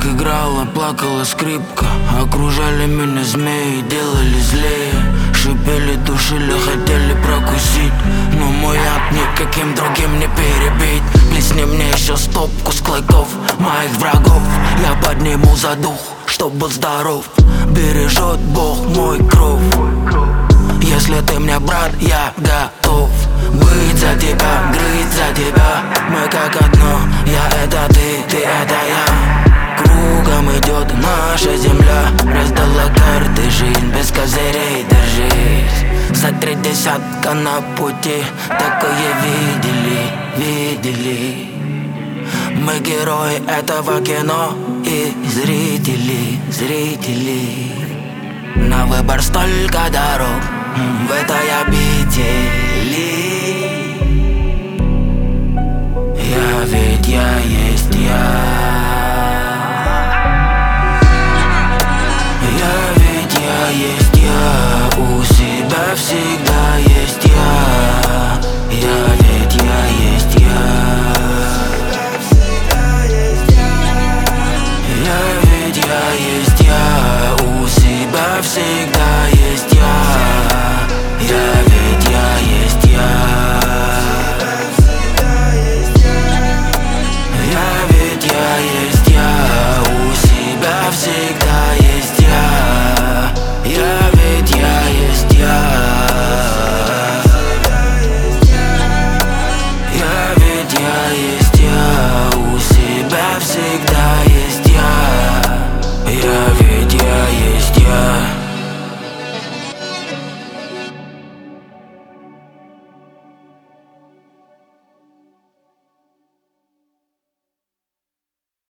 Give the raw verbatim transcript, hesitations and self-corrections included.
Как играла, плакала скрипка. Окружали меня змеи, делали злее. Шипели, душили, хотели прокусить, но мой яд никаким другим не перебить. Плесни мне еще стопку с клыков моих врагов. Я подниму за дух, чтоб был здоров. Бережет Бог мой кровь. Если ты мне брат, я готов быть за тебя, грызть за тебя. Мы как одно, я это ты, ты это я. Кругом идет наша земля. Раздала карты, жизнь без козырей, держись. За три десятка на пути, такое видели, видели. Мы герои этого кино и зрители, зрители. На выбор столько дорог в этой обители. Я ведь я есть я. Я ведь я есть я. У себя всегда есть я. Я ведь я есть я. Я ведь я есть я. У себя всегда